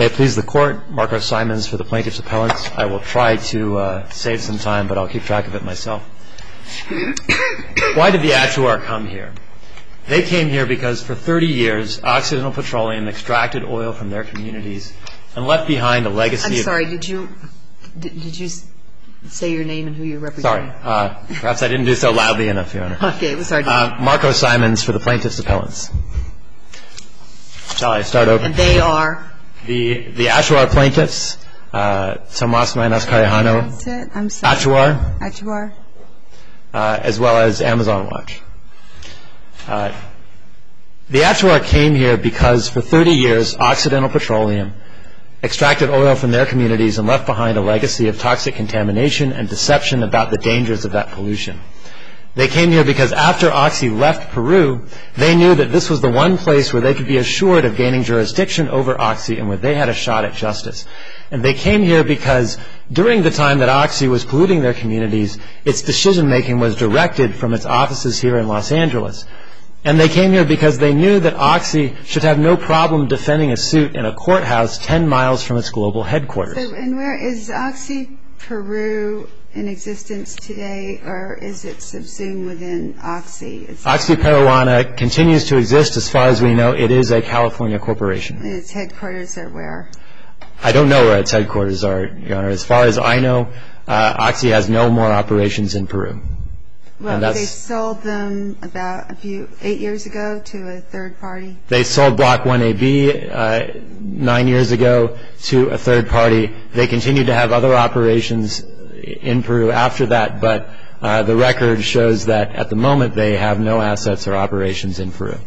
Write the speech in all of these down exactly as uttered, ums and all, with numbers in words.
it please the Court, Marco Simons for the Plaintiff's Appellants. I will try to uh, save some time, but I'll keep track of it myself. Why did the Achuar come here? They came here because for thirty years, Occidental Petroleum extracted oil from their communities and left behind a legacy I'm of... sorry, did you, did, did you say your name and who you're representing? Sorry, uh, perhaps I didn't do so loudly enough, Your Honor. Okay, it was hard to... Uh, Marco Simons for the Plaintiff's Appellants. Shall I start over? And they are? The the Achuar plaintiffs, uh, Tomas Maynas Carejano, That's it. I'm sorry. Achuar, Achuar. uh, as well as Amazon Watch. Uh, the Achuar came here because for thirty years, Occidental Petroleum extracted oil from their communities and left behind a legacy of toxic contamination and deception about the dangers of that pollution. They came here because after Oxy left Peru, they knew that this was the one place where they could be assured of gaining jurisdiction over Oxy and where they had a shot at justice. And they came here because during the time that Oxy was polluting their communities, its decision-making was directed from its offices here in Los Angeles. And they came here because they knew that Oxy should have no problem defending a suit in a courthouse ten miles from its global headquarters. So, and where is Oxy Peru in existence today, or is it subsumed within Oxy? It's Oxy Peruana continues to exist as far as we know. It is a California corporation. And its headquarters are where? I don't know where its headquarters are, Your Honor. As far as I know, uh, Oxy has no more operations in Peru. Well, they sold them about a few, eight years ago to a third party? They sold Block one A B uh, nine years ago to a third party. They continue to have other operations in Peru after that, but uh, the record shows that at the moment they have no assets or operations in Peru.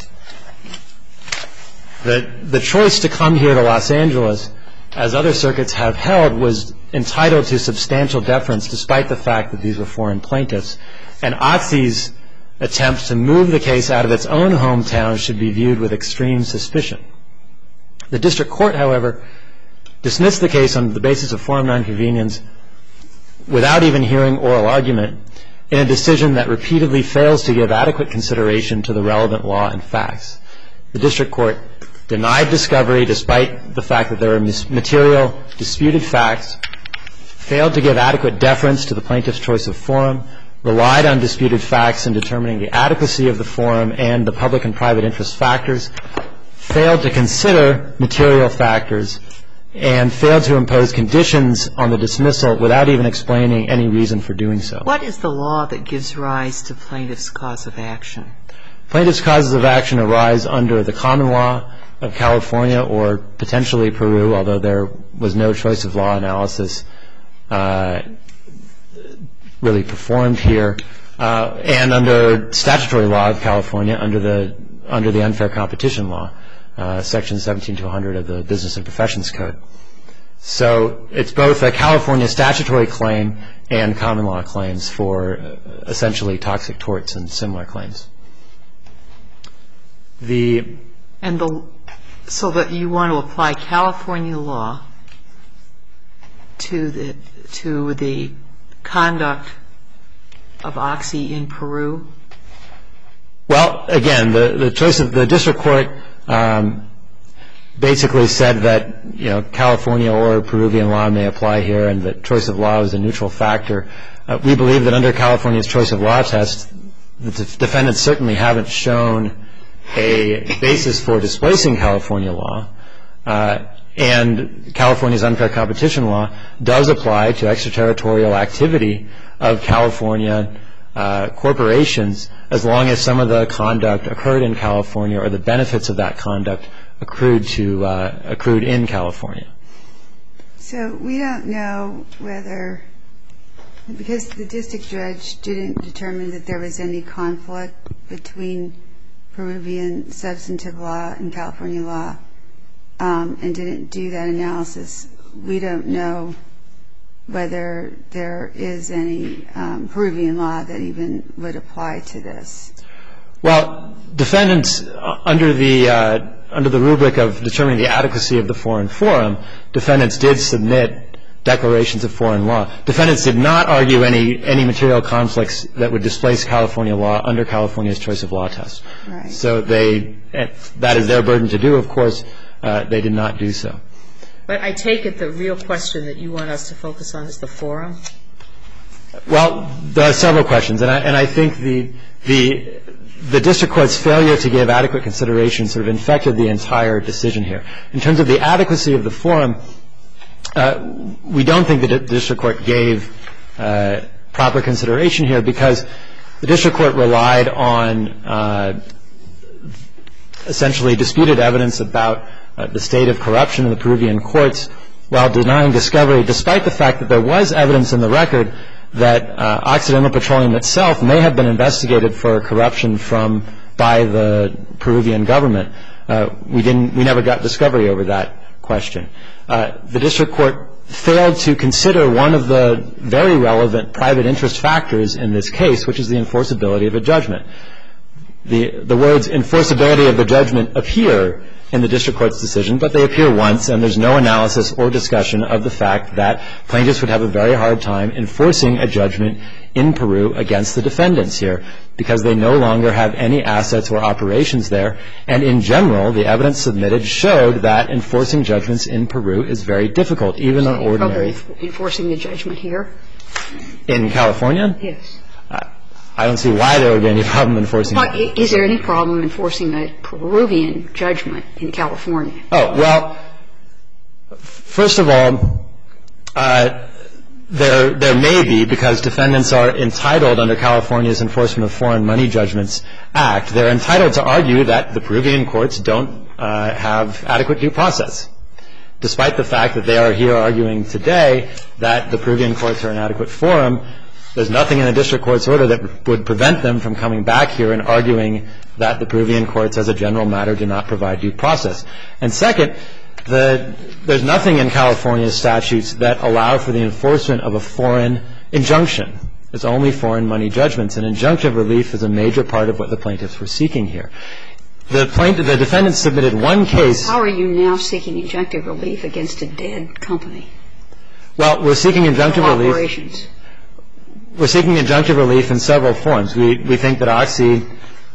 The, the choice to come here to Los Angeles, as other circuits have held, was entitled to substantial deference despite the fact that these were foreign plaintiffs. And Oxy's attempt to move the case out of its own hometown should be viewed with extreme suspicion. The district court, however, dismissed the case on the basis of forum nonconvenience without even hearing oral argument in a decision that repeatedly fails to give adequate consideration to the relevant law and facts. The district court denied discovery despite the fact that there were material disputed facts, failed to give adequate deference to the plaintiff's choice of forum, relied on disputed facts in determining the adequacy of the forum and the public and private interest factors, failed to consider material factors, and failed to impose conditions on the dismissal without even explaining any reason for doing so. What is the law that gives rise to plaintiff's cause of action? Plaintiff's causes of action arise under the common law of California or potentially Peru, although there was no choice of law analysis uh, really performed here, uh, and under statutory law of California under the under the unfair competition law, uh, section seventeen to one hundred of the Business and Professions Code. So it's both a California statutory claim and common law claims for uh, essentially toxic torts and similar claims. The and the so that you want to apply California law to the to the conduct of Oxy in Peru? Well, again, the, the choice of the district court um, basically said that, you know, California or Peruvian law may apply here and that choice of law is a neutral factor. Uh, we believe that under California's choice of law test, the def- defendants certainly haven't shown a basis for displacing California law. Uh, And California's unfair competition law does apply to extraterritorial activity of California uh, corporations as long as some of the conduct occurred in California or the benefits of that conduct accrued to uh, accrued in California. So we don't know whether, because the district judge didn't determine that there was any conflict between Peruvian substantive law and California law, Um, and didn't do that analysis, we don't know whether there is any um, Peruvian law that even would apply to this. Well, defendants under the uh, under the rubric of determining the adequacy of the foreign forum, defendants did submit declarations of foreign law. Defendants did not argue any any material conflicts that would displace California law under California's choice of law test. Right. So they that is their burden to do, of course. Uh, they did not do so. But I take it the real question that you want us to focus on is the forum? Well, there are several questions, and I, and I think the, the, the district court's failure to give adequate consideration sort of infected the entire decision here. In terms of the adequacy of the forum, uh, we don't think that the district court gave uh, proper consideration here because the district court relied on uh, essentially disputed evidence about uh, the state of corruption in the Peruvian courts while denying discovery, despite the fact that there was evidence in the record that uh, Occidental Petroleum itself may have been investigated for corruption from by the Peruvian government. Uh, we didn't, we never got discovery over that question. Uh, the district court failed to consider one of the very relevant private interest factors in this case, which is the enforceability of a judgment. The, the words enforceability of the judgment appear in the district court's decision, but they appear once, and there's no analysis or discussion of the fact that plaintiffs would have a very hard time enforcing a judgment in Peru against the defendants here because they no longer have any assets or operations there. And in general, the evidence submitted showed that enforcing judgments in Peru is very difficult, even on ordinary. Enforcing the judgment here? In California? Yes. I don't see why there would be any problem enforcing it. Is there any problem enforcing a Peruvian judgment in California? Oh, well, first of all, uh, there there may be, because defendants are entitled under California's Enforcement of Foreign Money Judgments Act, they're entitled to argue that the Peruvian courts don't uh, have adequate due process, despite the fact that they are here arguing today that the Peruvian courts are an adequate forum. There's nothing in the district court's order that would prevent them from coming back here and arguing that the Peruvian courts, as a general matter, do not provide due process. And second, the, there's nothing in California's statutes that allow for the enforcement of a foreign injunction. It's only foreign money judgments, and injunctive relief is a major part of what the plaintiffs were seeking here. The plaintiff, the defendants submitted one case. How are you now seeking injunctive relief against a dead company? Well, we're seeking injunctive relief. Operations. We're seeking injunctive relief in several forms. We we think that Oxy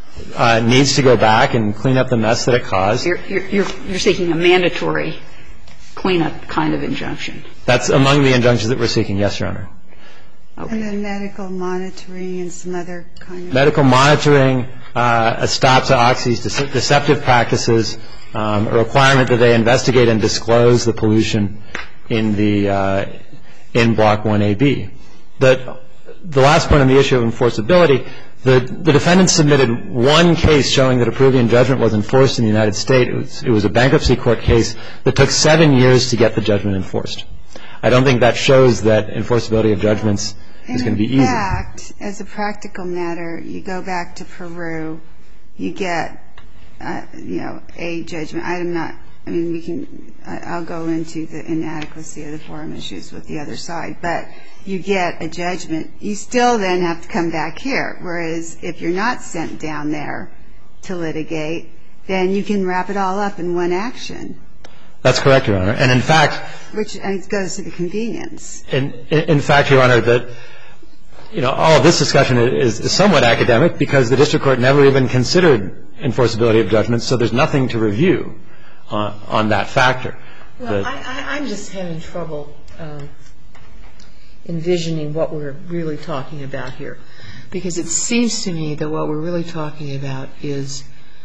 uh, needs to go back and clean up the mess that it caused. You're, you're, you're seeking a mandatory cleanup kind of injunction. That's among the injunctions that we're seeking, yes, Your Honor. Okay. And then medical monitoring and some other kind of... Medical monitoring, uh, a stop to Oxy's dece- deceptive practices, um, a requirement that they investigate and disclose the pollution in the uh, in Block one A B. The The last point on the issue of enforceability, the, the defendants submitted one case showing that a Peruvian judgment was enforced in the United States. It was, it was a bankruptcy court case that took seven years to get the judgment enforced. I don't think that shows that enforceability of judgments is going to be easy. In fact, as a practical matter, you go back to Peru, you get, uh, you know, a judgment. I'm not, I mean, we can, I'll go into the inadequacy of the forum issues with the other side, but you get a judgment, you still then have to come back here. Whereas if you're not sent down there to litigate, then you can wrap it all up in one action. That's correct, Your Honor. And in fact... Which goes to the convenience. In, in fact, Your Honor, that, you know, all of this discussion is, is somewhat academic because the district court never even considered enforceability of judgments, so there's nothing to review on, on that factor. Well, I, I, I'm just having trouble um, envisioning what we're really talking about here, because it seems to me that what we're really talking about is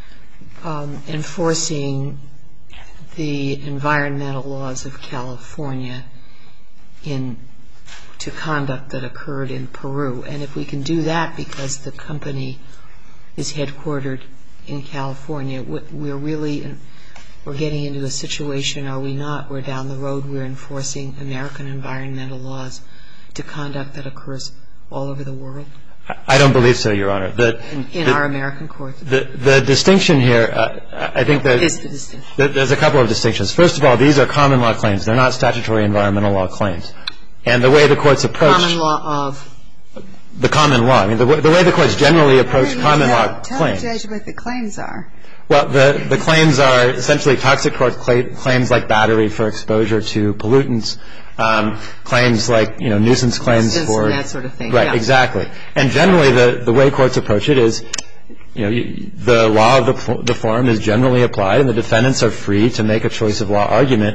um, enforcing the environmental laws of California in to conduct that occurred in Peru. And if we can do that because the company is headquartered in California, we're really we're getting into a situation, are we not, where down the road we're enforcing American environmental laws to conduct that occurs all over the world? I don't believe so, Your Honor. The, in in the, our American courts. The, the distinction here, uh, I think that What is the distinction? There's a couple of distinctions. First of all, these are common law claims. They're not statutory environmental law claims. And the way the courts approach... Common law of... The common law. I mean, the, the way the courts generally approach common tell, law tell claims. Tell the judge what the claims are. Well, the, the claims are essentially toxic court cl- claims like battery for exposure to pollutants, um, claims like, you know, nuisance claims nuisance for... and that sort of thing. Right, yeah. exactly. And generally the, the way courts approach it is, you know, you, the law of the, the forum is generally applied and the defendants are free to make a choice of law argument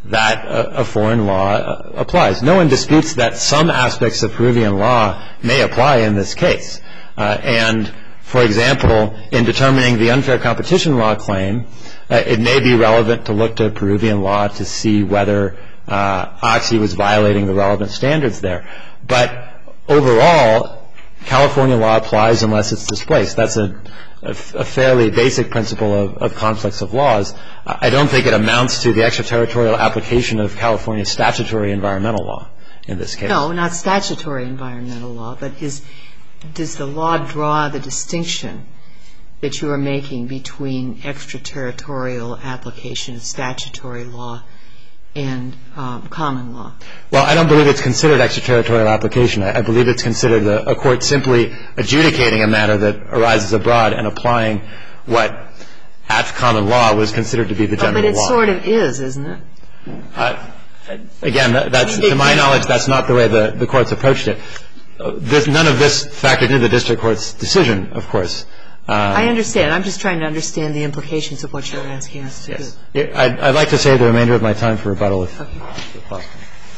that a, a foreign law uh, applies. No one disputes that some aspects of Peruvian law may apply in this case. Uh, and, for example, in determining the unfair competition law claim, uh, it may be relevant to look to Peruvian law to see whether uh, Oxy was violating the relevant standards there. But overall, California law applies unless it's displaced. That's a, a, a fairly basic principle of, of conflicts of laws. I don't think it amounts to the extraterritorial application of California's statutory environmental law in this case. No, not statutory environmental law, but is, does the law draw the distinction that you are making between extraterritorial application of statutory law and um, common law? Well, I don't believe it's considered extraterritorial application. I, I believe it's considered a, a court simply adjudicating a matter that arises abroad and applying what at common law was considered to be the general law. Oh, but it law. sort of is, isn't it? Uh, again, that's, to my knowledge, that's not the way the, the courts approached it. Uh, this, none of this factored into the district court's decision, of course. Um, I understand. I'm just trying to understand the implications of what you're asking us to yes. do. I'd, I'd like to save the remainder of my time for rebuttal if, okay. if possible.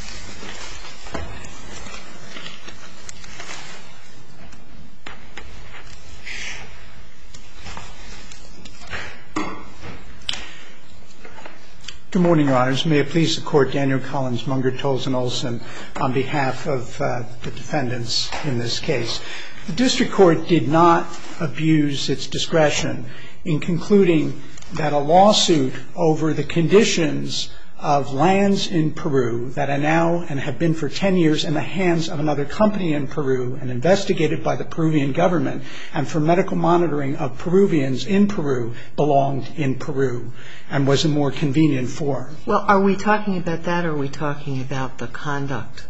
Good morning, Your Honors. May it please the Court, Daniel Collins, Munger, Tolson, Olson, on behalf of uh, the defendants in this case. The district court did not abuse its discretion in concluding that a lawsuit over the conditions of lands in Peru that are now and have been for ten years in the hands of another company in Peru and investigated by the Peruvian government and for medical monitoring of Peruvians in Peru belonged in Peru and was a more convenient forum. Well, are we talking about that or are we talking about the conduct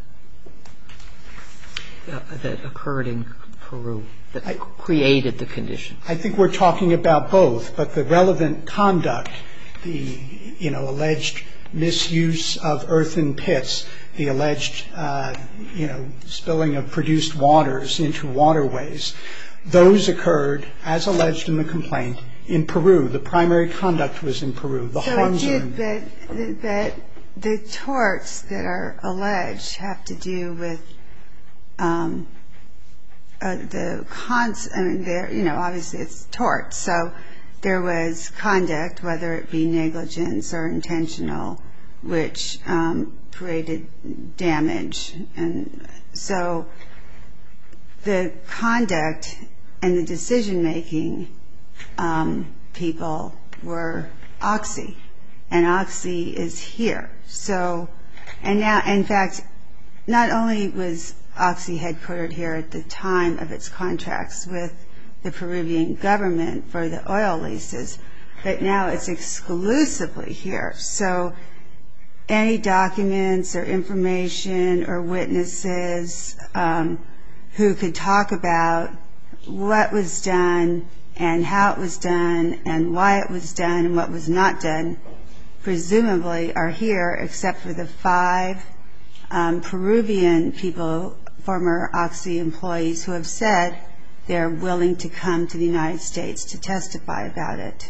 uh, that occurred in Peru that I, created the condition? I think we're talking about both, but the relevant conduct, the, you know, alleged misuse of earthen pits, the alleged, uh, you know, spilling of produced waters into waterways, those occurred, as alleged in the complaint, in Peru. The primary conduct was in Peru. The so harms it are did, but, but the torts that are alleged have to do with um, uh, the cons. I mean, they're, you know, obviously it's torts. So there was conduct, whether it be negligence or intentional, which um, created damage. And so the conduct and the decision-making um, people were Oxy, and Oxy is here. So, and now, in fact, not only was Oxy headquartered here at the time of its contracts with the Peruvian government for the oil leases, but now it's exclusively here. So any documents or information or witnesses um, who could talk about what was done and how it was done and why it was done and what was not done presumably are here, except for the five um, Peruvian people, former Oxy employees, who have said they're willing to come to the United States to testify about it.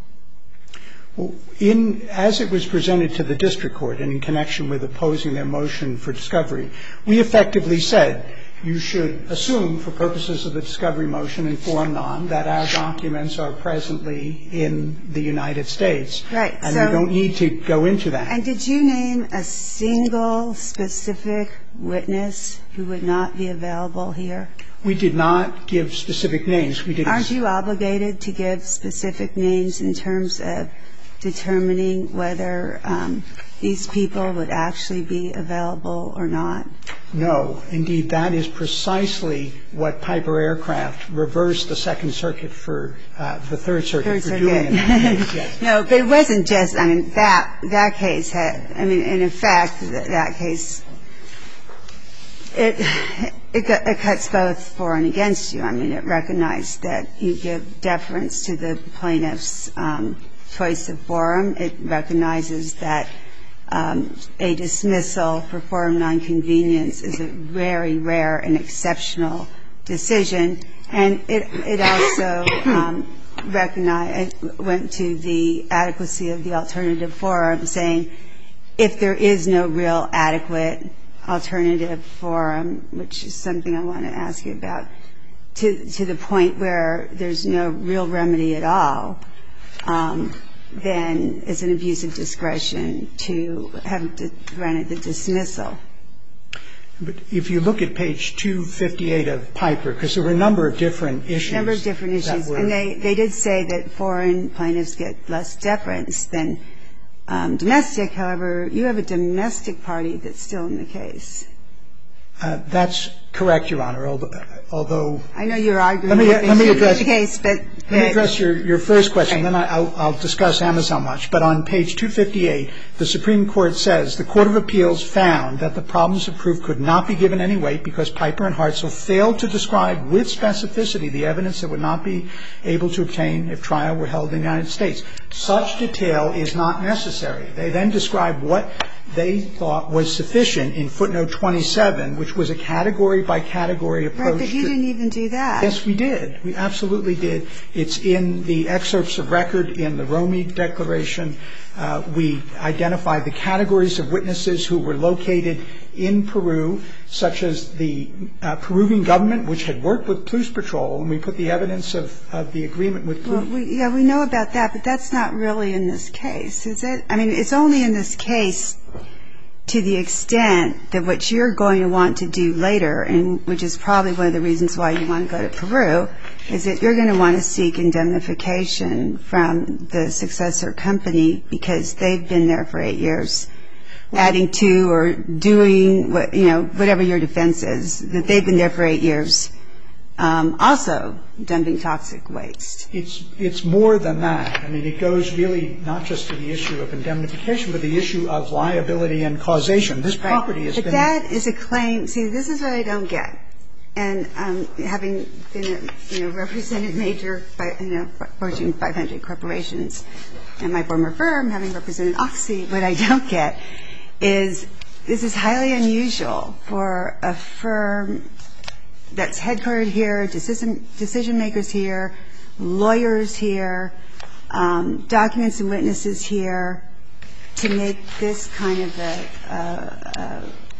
Well, in, as it was presented to the district court and in connection with opposing their motion for discovery, we effectively said you should assume for purposes of the discovery motion in form non that our documents are presently in the United States. Right. And so, we don't need to go into that. And did you name a single specific witness who would not be available here? We did not give specific names. We did. Aren't you obligated to give specific names in terms of determining whether um, these people would actually be available or not? No. Indeed, that is precisely what Piper Aircraft reversed the Second Circuit for, uh, the Third Circuit Third for Circuit. doing in that case. Yes. No, but it wasn't just, I mean, that that case had, I mean, in effect, that, that case, it, it it cuts both for and against you. I mean, it recognized that you give deference to the plaintiff's um, choice of forum. It recognizes that um, a dismissal for forum nonconvenience is a very rare and exceptional decision. And it it also um, recognized, went to the adequacy of the alternative forum, saying if there is no real adequate alternative forum, which is something I want to ask you about, to to the point where there's no real remedy at all, um, then it's an abuse of discretion to have granted the dismissal. But if you look at page two fifty-eight of Piper, because there were a number of different issues. A number of different issues. And they, they did say that foreign plaintiffs get less deference than um, domestic. However, you have a domestic party that's still in the case. Uh, that's correct, Your Honor, although I know you're arguing let me, that let me address, the case, but let me address your, your first question, right. Then I, I'll, I'll discuss Amazon much. But on page two fifty-eight, the Supreme Court says, the Court of Appeals found that the problems of proof could not be given any weight because Piper and Hartzell failed to describe with specificity the evidence that would not be able to obtain if trial were held in the United States. Such detail is not necessary. They then describe what they thought was sufficient in footnote twenty-seven, which was a category-by-category approach. Right, but you didn't even do that. Yes, we did. We absolutely did. It's in the excerpts of record in the Romy Declaration. Uh, we identified the categories of witnesses who were located in Peru, such as the uh, Peruvian government, which had worked with Police Patrol, and we put the evidence of, of the agreement with Police. Well, we, yeah, we know about that, but that's not really in this case, is it? I mean, it's only in this case to the extent that what you're going to want to do later, and which is probably one of the reasons why you want to go to Peru, is that you're going to want to seek indemnification from the successor company because they've been there for eight years, adding to or doing what, you know, whatever your defense is, that they've been there for eight years. Um, also dumping toxic waste. It's it's more than that. I mean, it goes really not just to the issue of indemnification, but the issue of liability and causation. This property has been. But been. That is a claim. See, this is what I don't get. And um, having been, you know, represented major, you know, Fortune five hundred corporations, and my former firm having represented Oxy, what I don't get is this is highly unusual for a firm that's headquartered here, decision, decision makers here, lawyers here, um, documents and witnesses here, to make this kind of a, uh,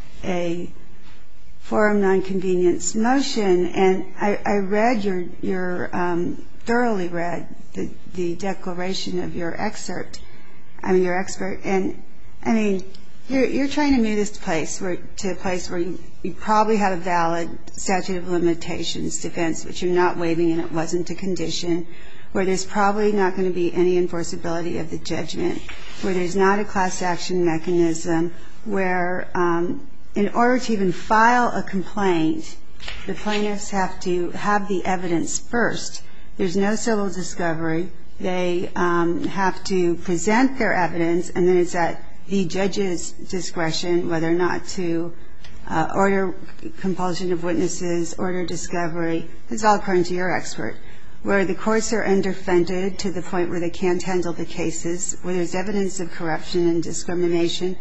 a forum nonconvenience motion. And I, I read your, your um, thoroughly read the, the declaration of your excerpt, I mean your expert, and I mean you're, you're trying to move this place where, to a place where you, you probably have a valid statute of limitations defense, which you're not waiving and it wasn't a condition, where there's probably not going to be any enforceability of the judgment, where there's not a class action mechanism, where um, in order to even file a complaint, the plaintiffs have to have the evidence first. There's no civil discovery. They um, have to present their evidence, and then it's at the judge's discretion whether or not to uh, order compulsion of witnesses, order discovery. This is all according to your expert. Where the courts are underfunded to the point where they can't handle the cases, where there's evidence of corruption and discrimination.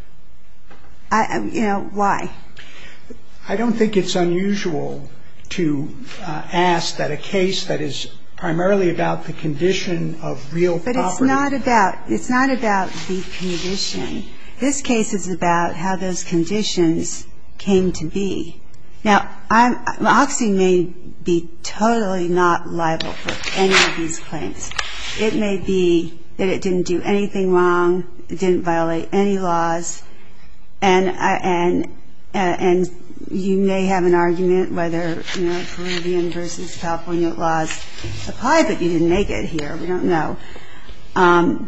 I, you know, why? I don't think it's unusual to uh, ask that a case that is primarily about the condition of real property. But it's not about, it's not about the condition. This case is about how those conditions came to be. Now, I'm, Oxy may be totally not liable for any of these claims. It may be that it didn't do anything wrong, it didn't violate any laws, and and and you may have an argument whether, you know, Peruvian versus California laws apply, but you didn't make it here. We don't know. Um,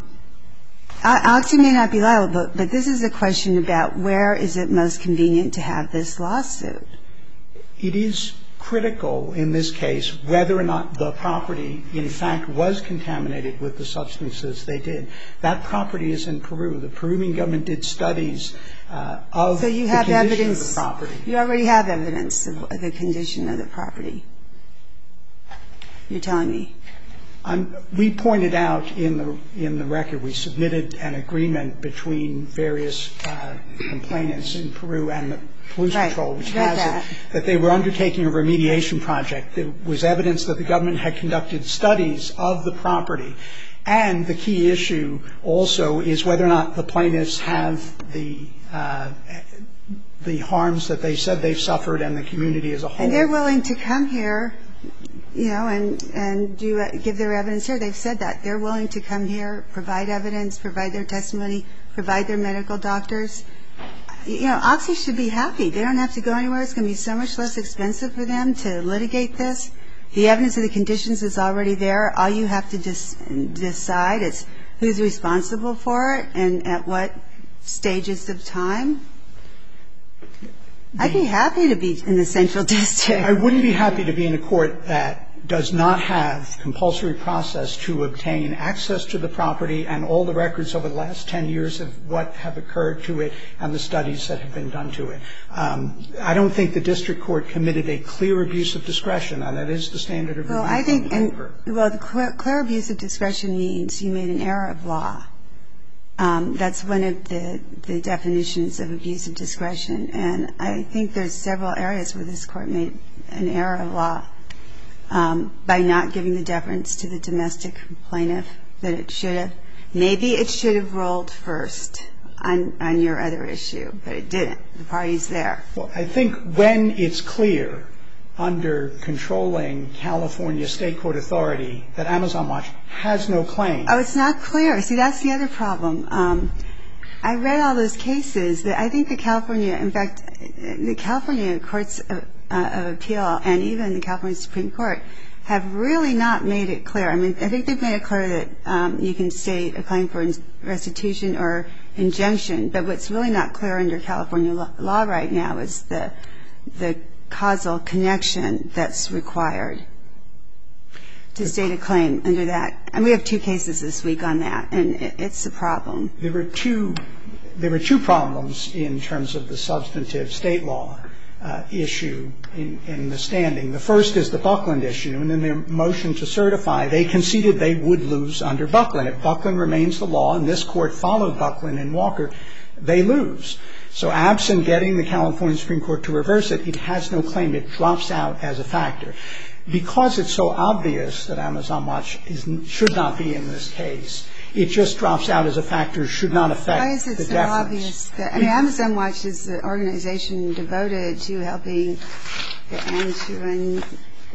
Oxy may not be liable, but, but this is a question about where is it most convenient to have this lawsuit. It is critical in this case whether or not the property, in fact, was contaminated with the substances they did. That property is in Peru. The Peruvian government did studies uh, of so you the have condition evidence, of the property. You already have evidence of the condition of the property. You're telling me. Um, we pointed out in the in the record, we submitted an agreement between various uh, complainants in Peru and the Police right. Patrol, which Read has that. it, that they were undertaking a remediation project. There was evidence that the government had conducted studies of the property, And the key issue also is whether or not the plaintiffs have the uh, the harms that they said they've suffered and the community as a whole. And they're willing to come here, you know, and, and do give their evidence here. They've said that. They're willing to come here, provide evidence, provide their testimony, provide their medical doctors. You know, Oxy should be happy. They don't have to go anywhere. It's going to be so much less expensive for them to litigate this. The evidence of the conditions is already there. All you have to just decide is who's responsible for it and at what stages of time. I'd be happy to be in the Central District. I wouldn't be happy to be in a court that does not have compulsory process to obtain access to the property and all the records over the last ten years of what have occurred to it and the studies that have been done to it. Um, I don't think the district court committed a clear abuse of discretion, and that is the standard of review. Well, I think, and, well, the clear, clear abuse of discretion means you made an error of law. Um, that's one of the, the definitions of abuse of discretion. And I think there's several areas where this court made an error of law um, by not giving the deference to the domestic plaintiff that it should have. Maybe it should have rolled first on, on your other issue, but it didn't. The party's there. Well, I think when it's clear under controlling California state court authority that Amazon Watch has no claim. Oh, it's not clear. See, that's the other problem. Um, I read all those cases. That I think the California, in fact, the California courts of, uh, of appeal and even the California Supreme Court have really not made it clear. I mean, I think they've made it clear that um, you can state a claim for restitution or injunction, but what's really not clear under California law, law right now is the the causal connection that's required to state a claim under that. And we have two cases this week on that, and it, it's a problem. There were two there were two problems in terms of the substantive state law uh, issue in, in the standing. The first is the Buckland issue, and in their motion to certify, they conceded they would lose under Buckland. If Buckland remains the law, and this court followed Buckland and Walker, they lose. So absent getting the California Supreme Court to reverse it, it has no claim. It drops out as a factor. Because it's so obvious that Amazon Watch is, should not be in this case, it just drops out as a factor, should not affect the Why is it deference. so obvious? That, I mean, Amazon Watch is an organization devoted to helping the Anchuan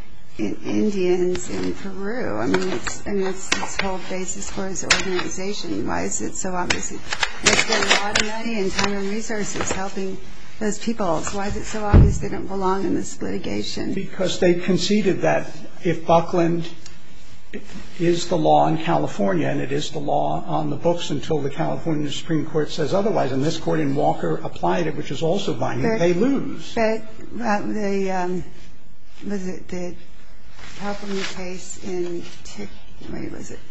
Indians in Peru. I mean, it's, I mean, it's its whole basis for its organization. Why is it so obvious? They spend a lot of money and time and resources helping those people. So why is it so obvious they don't belong in this litigation? Because they conceded that if Buckland is the law in California, and it is the law on the books until the California Supreme Court says otherwise, and this court in Walker applied it, which is also binding, but, they lose. But uh, the, um, was it the California case in Tick, wait, was it?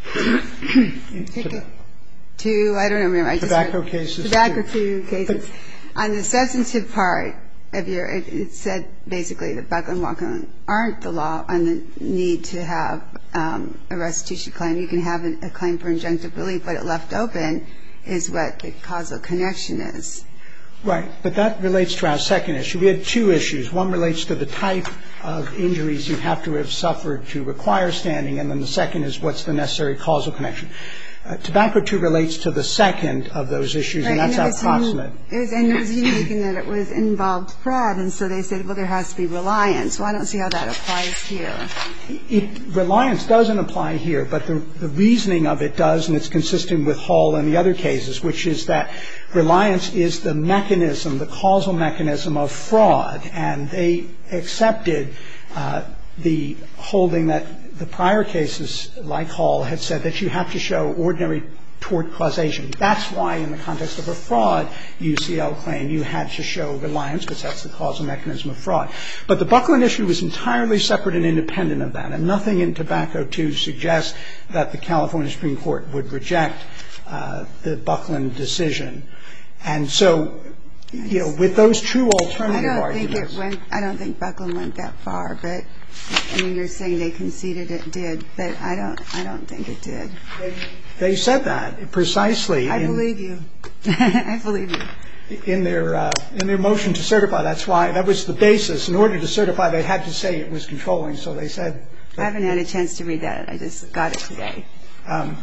Ticket two, I don't remember. I tobacco just cases. Tobacco two cases. On the substantive part of your, it, it said basically that Buckland and Walker aren't the law on the need to have um, a restitution claim. You can have a, a claim for injunctive relief, but it left open is what the causal connection is. Right, but that relates to our second issue. We had two issues. One relates to the type of injuries you have to have suffered to require standing, and then the second is what's the necessary causal connection. Uh, tobacco two relates to the second of those issues, right, and that's and approximate. It was, and it was unique in that it was involved fraud, and so they said, well, there has to be reliance. Well, I don't see how that applies here. It, reliance doesn't apply here, but the, the reasoning of it does, and it's consistent with Hall and the other cases, which is that reliance is the mechanism, the causal mechanism of fraud, and they accepted uh, the holding that the prior cases, like Hall, had said that you have to show ordinary tort causation. That's why in the context of a fraud U C L claim you had to show reliance, because that's the causal mechanism of fraud. But the Buckland issue is entirely separate and independent of that, and nothing in Tobacco two suggests that the California Supreme Court would reject uh, the Buckland decision. And so, you know, with those two alternative I don't arguments. Think it went, I don't think Buckland went that far, but I mean, you're saying they conceded it did, but I don't, I don't think it did. They, they said that precisely. I in, believe you. I believe you. In their uh, in their motion to certify, that's why that was the basis. In order to certify, they had to say it was controlling. So they said. I haven't had a chance to read that. I just got it today. Um,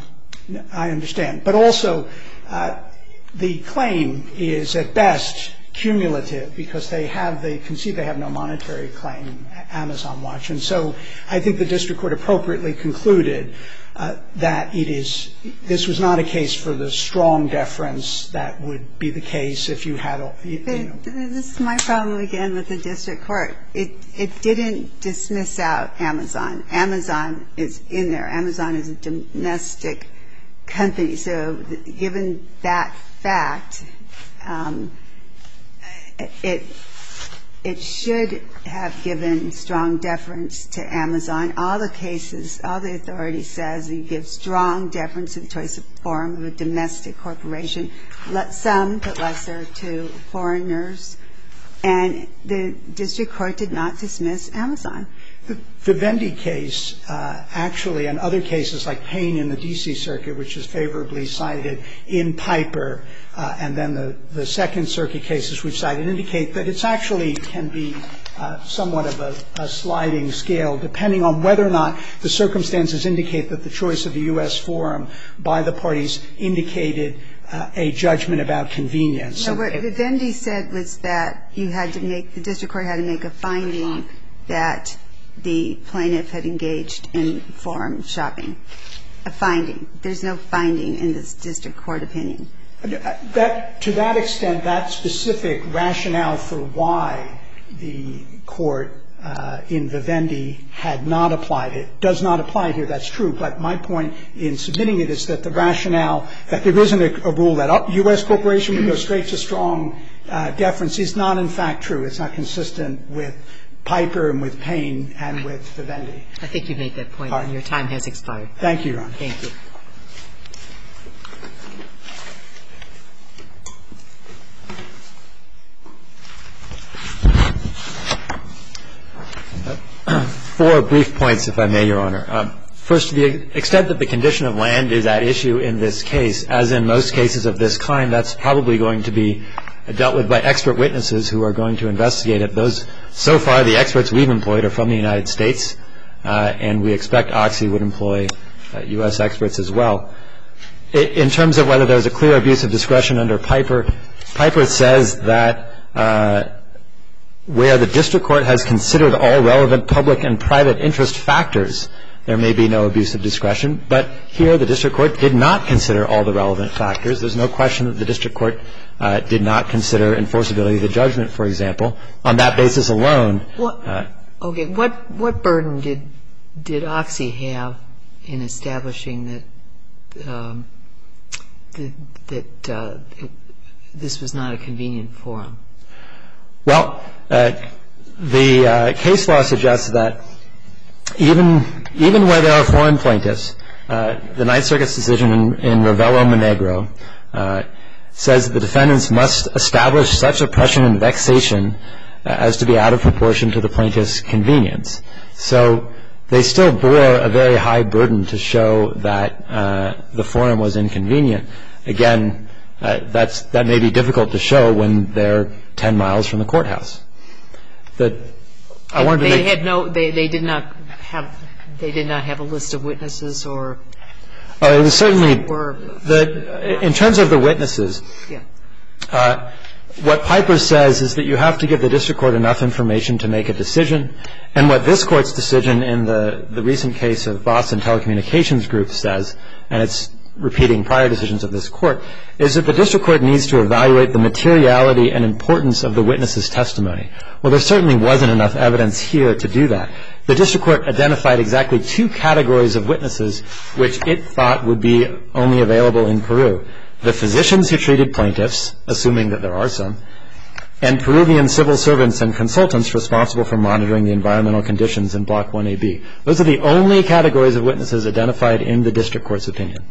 I understand. But also, uh, the claim is at best cumulative because they have, they concede they have no monetary claim, Amazon Watch. And so I think the district court appropriately concluded uh, that it is, this was not a case for the strong deference that would be the case if you had, a, you know. This is my problem again with the district court. It, it didn't dismiss out Amazon. Amazon is in there. Amazon is a domestic company. So given that fact, um, it it should have given strong deference to Amazon. All the cases, all the authority says you give strong deference to the choice of forum of a domestic corporation, some but lesser to foreigners. And the district court did not dismiss Amazon. The Vivendi case, uh, actually, and other cases like Payne in the D C Circuit, which is favorably cited in Piper, uh, and then the, the Second Circuit cases we've cited indicate that it's actually can be uh, somewhat of a, a sliding scale, depending on whether or not the circumstances indicate that the choice of the U S forum by the parties indicated uh, a judgment about convenience. So what Vivendi said was that you had to make, the district court had to make a finding that the plaintiff had engaged in forum shopping. A finding. There's no finding in this district court opinion. That, to that extent, that specific rationale for why the court uh, in Vivendi had not applied it does not apply here. That's true. But my point in submitting it is that the rationale that there isn't a, a rule that a U S corporation would go straight to strong uh, deference is not, in fact, true. It's not consistent with Piper and with Payne and with Vivendi. I think you made that point, Right. and your time has expired. Thank you, Your Honor. Thank you. Four brief points, if I may, Your Honor. Um, first, to the extent that the condition of land is at issue in this case, as in most cases of this kind, that's probably going to be dealt with by expert witnesses who are going to investigate it. Those, so far, the experts we've employed are from the United States, uh, and we expect Oxy would employ uh, U S experts as well. In terms of whether there's a clear abuse of discretion under Piper, Piper says that uh, where the district court has considered all relevant public and private interest factors, there may be no abuse of discretion. But here, the district court did not consider all the relevant factors. There's no question that the district court uh, did not consider enforceability of the judgment, for example. On that basis alone. What, uh, okay. What what burden did did Oxy have in establishing that um, that, that uh, it, this was not a convenient forum? Well, uh, the uh, case law suggests that even even where there are foreign plaintiffs, uh, the Ninth Circuit's decision in, in Ravello-Monegro uh, says that the defendants must establish such oppression and vexation uh, as to be out of proportion to the plaintiff's convenience. So they still bore a very high burden to show that uh, the forum was inconvenient. Again, uh, that's that may be difficult to show when they're ten miles from the courthouse. The, I wanted they to make, had no. They, they did not have. They did not have a list of witnesses or. Oh, it was certainly or, the. In terms of the witnesses, yeah. Uh, what Piper says is that you have to give the district court enough information to make a decision, and what this court's decision in the the recent case of Boston Telecommunications Group says, and it's repeating prior decisions of this court, is that the district court needs to evaluate the materiality and importance of the witness's testimony. Well, there certainly wasn't enough evidence here to do that. The district court identified exactly two categories of witnesses which it thought would be only available in Peru. The physicians who treated plaintiffs, assuming that there are some, and Peruvian civil servants and consultants responsible for monitoring the environmental conditions in Block one A B. Those are the only categories of witnesses identified in the district court's opinion.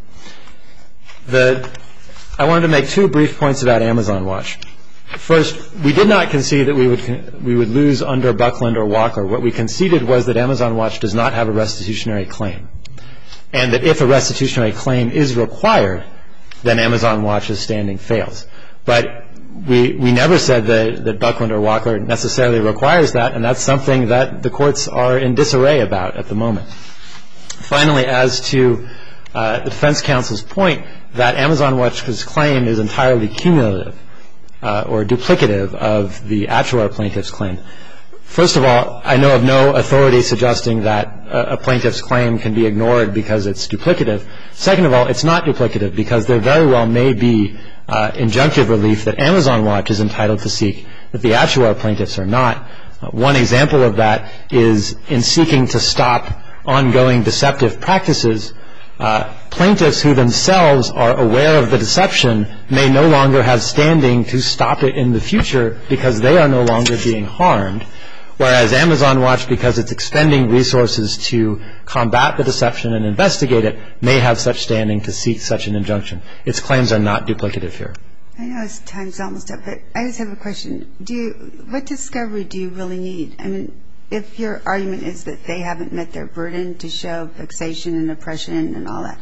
The, I wanted to make two brief points about Amazon Watch. First, we did not concede that we would we would lose under Buckland or Walker. What we conceded was that Amazon Watch does not have a restitutionary claim, and that if a restitutionary claim is required, then Amazon Watch's standing fails. But we we never said that, that Buckland or Walker necessarily requires that, and that's something that the courts are in disarray about at the moment. Finally, as to uh, the defense counsel's point that Amazon Watch's claim is entirely cumulative uh, or duplicative of the Atchewar plaintiff's claim. First of all, I know of no authority suggesting that a, a plaintiff's claim can be ignored because it's duplicative. Second of all, it's not duplicative because there very well may be uh, injunctive relief that Amazon Watch is entitled to seek that the Atchewar plaintiffs are not. Uh, one example of that is in seeking to stop ongoing deceptive practices. Uh, plaintiffs who themselves are aware of the deception may no longer have standing to stop it in the future because they are no longer being harmed. Whereas Amazon Watch, because it's expending resources to combat the deception and investigate it, may have such standing to seek such an injunction. Its claims are not duplicative here. I know it's time's almost up, but I just have a question. Do you, what discovery do you really need? I mean, if your argument is that they haven't met their burden to show vexation and oppression and all that,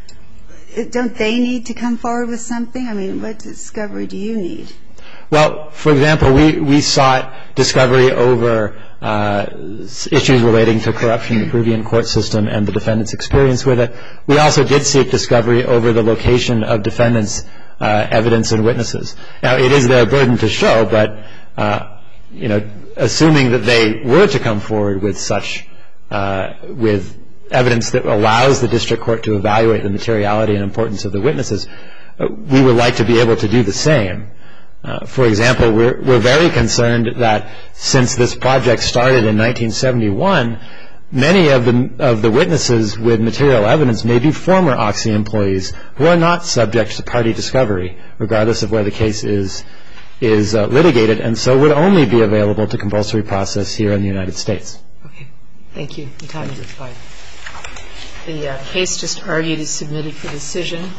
don't they need to come forward with something? I mean, what discovery do you need? Well, for example, we, we sought discovery over uh, issues relating to corruption in the Peruvian court system and the defendant's experience with it. We also did seek discovery over the location of defendants' uh, evidence and witnesses. Now, it is their burden to show, but, uh, you know, assuming that they were to come forward with such, uh, with evidence that allows the district court to evaluate the materiality and importance of the witnesses, uh, we would like to be able to do the same. Uh, for example, we're, we're very concerned that since this project started in nineteen seventy-one, many of the, of the witnesses with material evidence may be former Oxy employees who are not subject to party discovery, regardless of where the case is, is uh, litigated, and so would only be available to compulsory process here in the United States. Okay. Thank you. The time is expired. The uh, case just argued is submitted for decision.